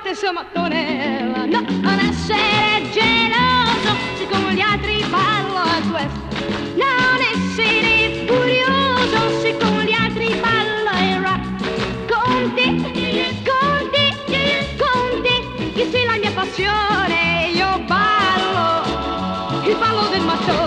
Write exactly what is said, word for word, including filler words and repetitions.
stessa mattonella, no, non essere geloso, siccome gli altri ballo a questo, non essere furioso, siccome gli altri ballo il rock, con te, con te, con te, che sei la mia passione, io ballo, il ballo del mattone.